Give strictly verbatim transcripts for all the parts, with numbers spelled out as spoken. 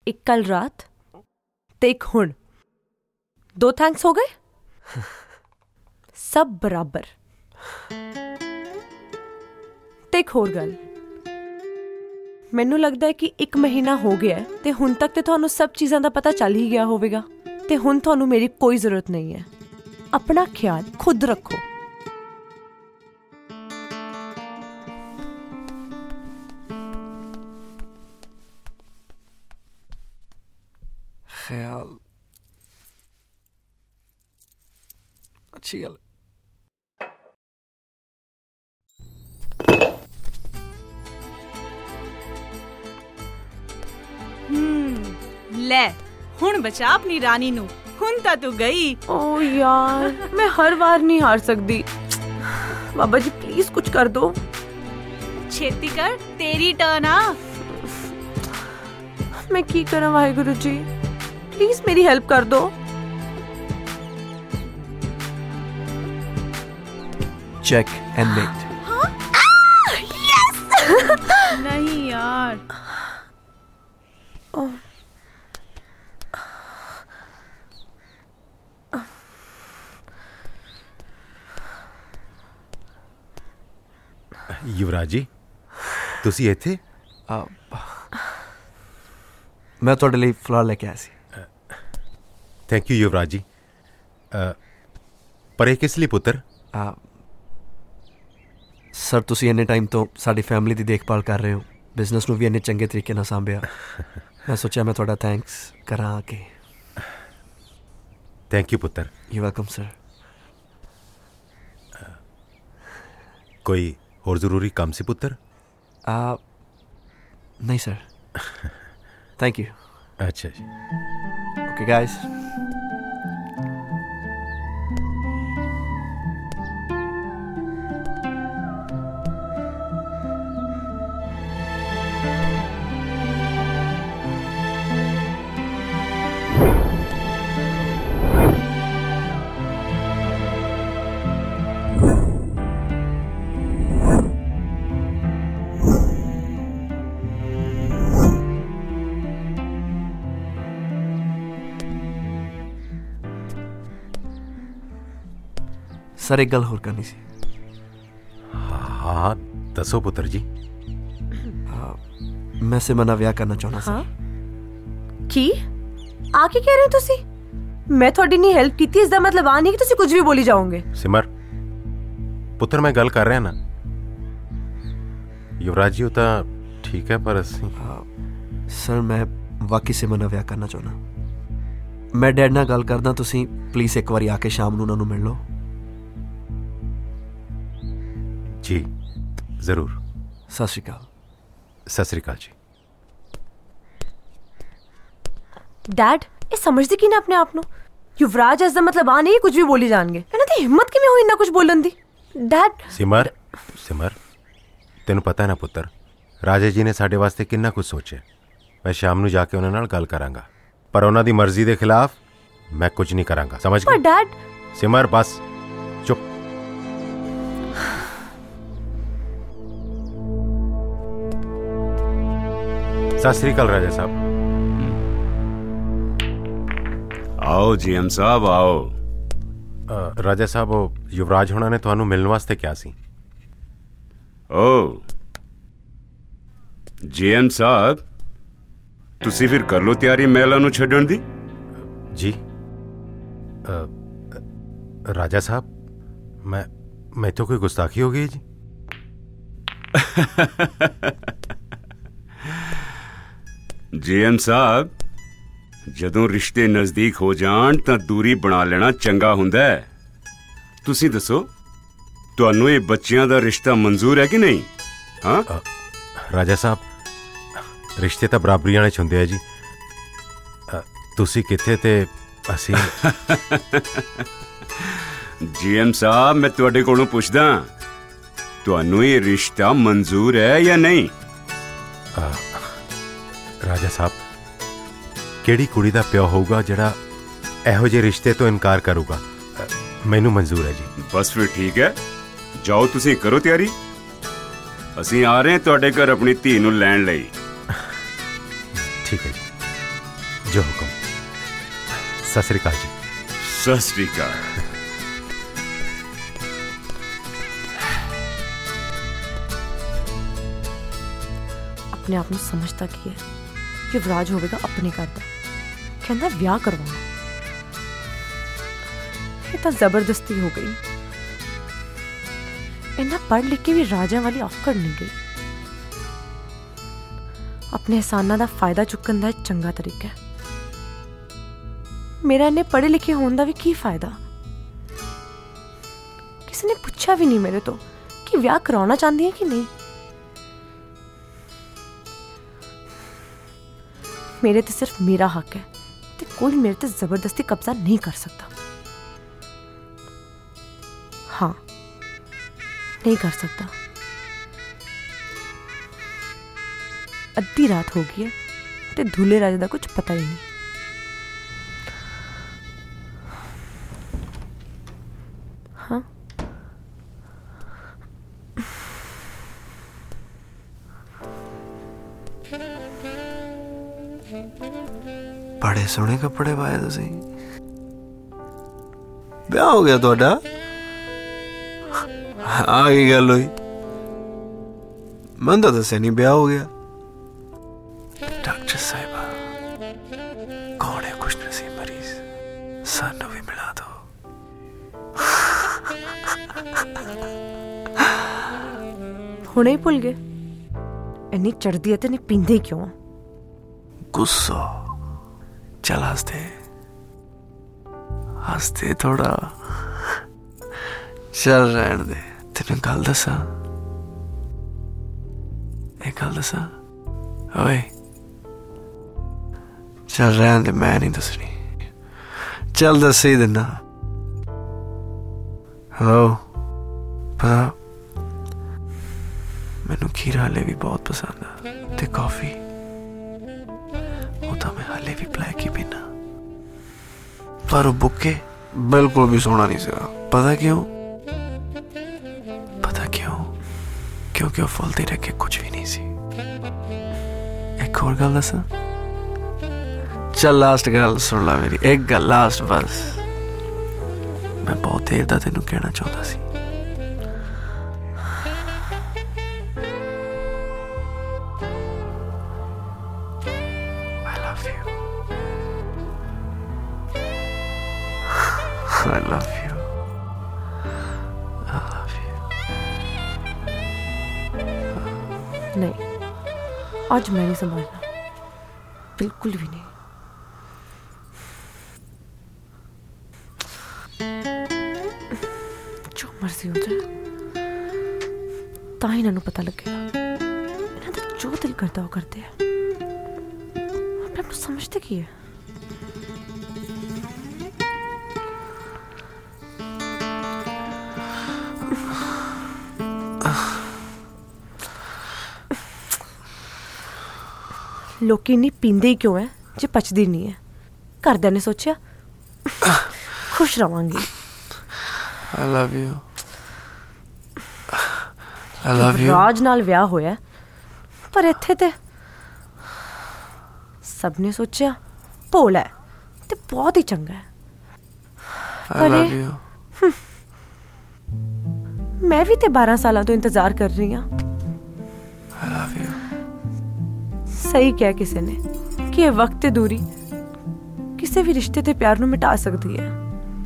एक कल रात ते एक हुण, दो थैंक्स हो गए। सब बराबर। ते एक होर गल, मैनू लगता है कि एक महीना हो गया है ते हुण तक ते तुहानू सब चीज़ां दा पता चल ही गया होवेगा ते हुण तुहानू मेरी कोई ज़रूरत नहीं है। अपना ख्याल खुद रखो। ख्याल अच्छी गल। ले हुण बचा अपनी रानी नू, हुण ता तू गई। ओ यार, मैं हर बार नहीं हार सकती। बाबा जी प्लीज कुछ कर दो। छेती कर, तेरी टर्न आ। मैं की करा वाहिगुरु जी, प्लीज मेरी हेल्प कर दो। Check and mate. हाँ? यस। नहीं यार। ओह युवराज जी, तुसी इत्थे? मैं तुहाडे लई फलार लेके आया सी। थैंक यू युवराज जी। पर ਇਹ ਕਿਸ ਲਈ ਪੁੱਤਰ? ਸਰ ਤੁਸੀਂ ਇੰਨੇ ਟਾਈਮ ਤੋਂ ਸਾਡੀ ਫੈਮਿਲੀ ਦੀ ਦੇਖਭਾਲ ਕਰ ਰਹੇ ਹੋ, ਬਿਜ਼ਨਸ ਨੂੰ ਵੀ ਇੰਨੇ ਚੰਗੇ ਤਰੀਕੇ ਨਾਲ ਸਾਂਭਿਆ, ਮੈਂ ਸੋਚਿਆ ਮੈਂ ਤੁਹਾਡਾ ਥੈਂਕਸ ਕਰਾਂ ਕਿ। ਥੈਂਕ ਯੂ ਪੁੱਤਰ। You welcome sir. ਕੋਈ ਹੋਰ ਜ਼ਰੂਰੀ ਕੰਮ ਸੀ ਪੁੱਤਰ? ਨਹੀਂ ਸਰ, ਥੈਂਕ ਯੂ। ਅੱਛਾ ਜੀ। Okay guys. सर एक गल होर करनी सी। हाँ दसो पुत्र जी। मैं सिमर नाल विआह करना चाहना सी। हाँ? की आके कह रहे हो तुसी? मैं थोड़ी नहीं हेल्प की, इसका मतलब आ नहीं कि तुसी कुछ भी बोली जाओगे। सिमर पुत्र मैं गल कर रहा ना, युवराज जी तो ठीक है पर असी। सर मैं वाकई सिमर नाल विआह करना चाहना। मैं डैड नाल गल करदा, तुसी प्लीज एक बारी आके शाम नूं उन्हां नूं मिल लो। जी जरूर। सत श्री अकाल। सत श्री अकाल जी। डैड ये समझदी की ना अपने आप नूं? युवराज इसका मतलब आ नहीं कुछ भी बोली जाणगे। इन्हां दी हिम्मत किवें होई इन्ना कुछ बोलन दी? डैड सिमर सिमर तेनू पता है ना पुत्र, राजे जी ने साडे वास्ते किन्ना कुछ सोचे। मैं शाम नूं जाके उन्हां नाल गल करांगा, पर उन्हां दी मर्जी दे खिलाफ मैं कुछ नहीं करांगा, समझ गए? पर डैड। सिमर बस चुप। सत श्री अकाल राजा साहब। आओ जीएम साहब आओ। राजा साहब युवराज होना ने तुहानू मिलने वास्ते क्या सी? ओ जीएम साहब तुसी फिर कर लो तैयारी महलों नू छड्डण दी। जी आ, राजा साहब मैं मैं तो कोई गुस्ताखी हो गई जी? जीएम साहब जदों रिश्ते नजदीक हो जाण तां दूरी बना लेना चंगा हुंदा है। तुसी दसो तुहानू ये बच्चियां दा रिश्ता मंजूर है कि नहीं? हाँ राजा साहब रिश्ते तो बराबरी वाले हुंदे आ जी। तुसी किथे ते असी। जीएम साहब मैं तुहाडे कोलों पुछदा तुहानू ये रिश्ता मंजूर है या नहीं? आ, राजा साहब केड़ी कुड़ी दा प्यो होगा जिहड़ा एहो जे रिश्ते तो इनकार करूगा? मैनू मंजूर है जी। बस फिर ठीक है, जाओ तुसी करो तैयारी, असीं आ रहे हैं तुहाडे घर अपनी धी नूं लैण लई। ठीक है जी। जो हुक्म। सत श्री अकाल जी। सत श्री अकाल। अपने आप ਨੂੰ ਸਮਝਦਾ ਕੀ ਹੈ? ਯੁਵਰਾਜ ਹੋਵੇਗਾ ਆਪਣੇ ਘਰ ਦਾ, ਕਹਿੰਦਾ ਵਿਆਹ ਕਰਵਾਉਣਾ। ਇਹ ਤਾਂ ਜ਼ਬਰਦਸਤੀ ਹੋ ਗਈ। ਇੰਨਾ ਪੜ੍ਹ ਲਿਖ ਕੇ ਵੀ ਰਾਜਿਆਂ ਵਾਲੀ ਔਕੜ ਨਹੀਂ ਗਈ। ਆਪਣੇ ਅਹਿਸਾਨਾਂ ਦਾ ਫਾਇਦਾ ਚੁੱਕਣ ਦਾ ਚੰਗਾ ਤਰੀਕਾ ਹੈ। ਮੇਰਾ ਇੰਨੇ ਪੜ੍ਹੇ ਲਿਖੇ ਹੋਣ ਦਾ ਵੀ ਕੀ ਫਾਇਦਾ? ਕਿਸੇ ਨੇ ਪੁੱਛਿਆ ਵੀ ਨਹੀਂ ਮੇਰੇ ਤੋਂ ਕਿ ਵਿਆਹ ਕਰਾਉਣਾ ਚਾਹੁੰਦੀ ਹੈ ਕਿ ਨਹੀਂ। ਮੇਰੇ ਤੇ ਸਿਰਫ ਮੇਰਾ ਹੱਕ ਹੈ ਤੇ ਕੋਈ ਮੇਰੇ ਤੇ ਜ਼ਬਰਦਸਤੀ ਕਬਜ਼ਾ ਨਹੀਂ ਕਰ ਸਕਦਾ। ਹਾਂ, ਨਹੀਂ ਕਰ ਸਕਦਾ। ਅੱਧੀ ਰਾਤ ਹੋ ਗਈ ਹੈ ਤੇ ਧੂਲੇ ਰਾਜੇ ਦਾ ਕੁਝ ਪਤਾ ਹੀ ਨਹੀਂ। ਹਾਂ, बड़े सोहने कपड़े पाए तुसी। ब्याह हो गया तुहाडा? आ की गल हुई? मैं तो दस्या नहीं ब्याह हो गया। डॉक्टर साहिबा, कौन है खुशनसीब मरीज? सानू भी मिला दो। हुणे ही भुल गए? इन्नी चढ़दी है ते नहीं पींदे क्यों? गुस्सा। चल हंसते हंसते थोड़ा। चल रहन दे। तेन गल दसा, एक गल दसा। ओए चल रहन दे, मैं नहीं दसनी। चल दस ही दिना। हेलो, पता मैनू खीर हाले भी बहुत पसंद है ते कॉफी तो मैं हाले भी ब्लैक ही पीना। पर बुके बिल्कुल भी सोना नहीं सका। पता क्यों? पता क्यों? क्योंकि वो फुल दे रखे कुछ भी नहीं सी। एक और गल दसा। चल लास्ट गल सुन ला मेरी, एक गल लास्ट बस। मैं बहुत देर दा तेनू कहना चाहता सी। I love you. I love you. नहीं, आज मैं नहीं संभालना, बिल्कुल भी नहीं। जो मर्जी हो जाए, तां ही इन्हां नूं पता लगेगा। इन्हां दा जो दिल करता वो करते हैं। अपने आप नूं समझते की है? लोकी नहीं पींदे ही क्यों है जे पचदी नहीं है? घरदियां ने सोचिया खुश रवांगी। I love you. I love you. राज नाल विआह होया पर इत्थे ते सब ने सोचिया भोला है ते बहुत ही चंगा है। I love you. मैं भी ते बारह साल तो इंतजार कर रही हूँ। I love you. सही क्या किसी ने कि ये वक्त दूरी किसी भी रिश्ते ते प्यार नूं मिटा सकती है।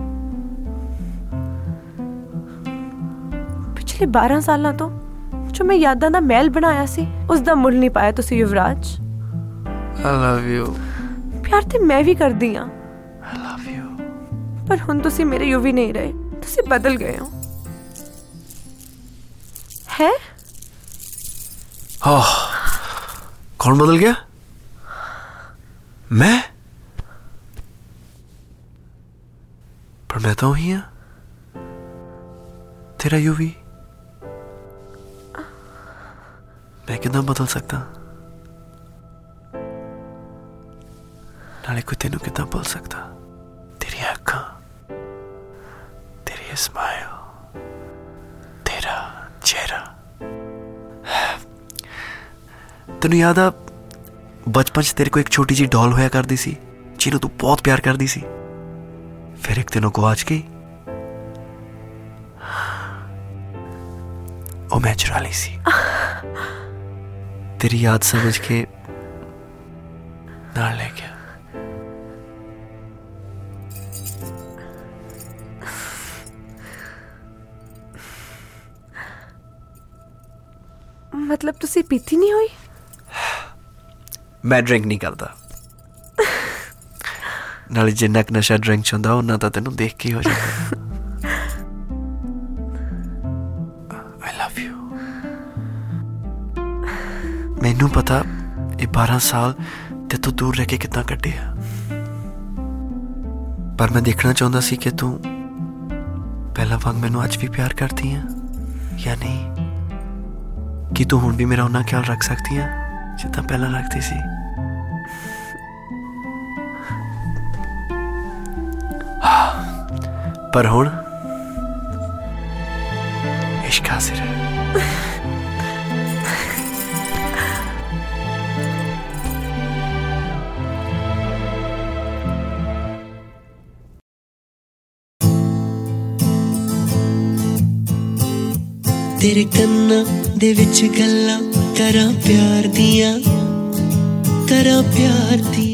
पिछले बारह साल तो जो मैं यादां दा महल बनाया सी उस दा मुल नहीं पाया तुसी युवराज। I love you. प्यार ते मैं भी करदी हां। I love you. पर हुण तुसी मेरे युवी नहीं रहे, तुसी बदल गए हो। है? Oh. कौन बदल गया? मैं? पर मैं तो ही हूं तेरा यूवी। मैं कितना बदल सकता? नाले कोई तेनू कितना बोल सकता? तेरी आंखां, तेरी स्माइल, तेरा चेहरा। तेनू याद आ बचपन च तेरे को एक छोटी जी डॉल होया करदी सी ਜਿਹਨੂੰ ਤੂੰ ਬਹੁਤ ਪਿਆਰ ਕਰਦੀ ਸੀ, ਫਿਰ ਇੱਕ ਦਿਨ ਉਹ ਗਵਾਚ ਗਈ। ਉਹ ਮੈਂ ਚੁਰਾ ਲਈ ਸੀ, तेरी याद समझ के नाल ले गया। मतलब तुसी पीती नहीं हुई? मैं ड्रिंक नहीं करता, नाले जिन्ना क नशा ड्रिंक च हुंदा उन्ना तां तैनूं देख के ही हो जांदा। मैनू पता ये बारह साल ते तू दूर रह के कितना कटे आ, पर मैं देखना चाहता सी कि तू पहला वांग मैनू अज भी प्यार करती है या नहीं, कि तू हुण भी मेरा उन्ना ख्याल रख सकती है जितना पहला रखती सी। पर हुण इश्क हाजिर है। तेरे कन्ना दे विच गल्लां करां प्यार दियां, करां प्यार दियां।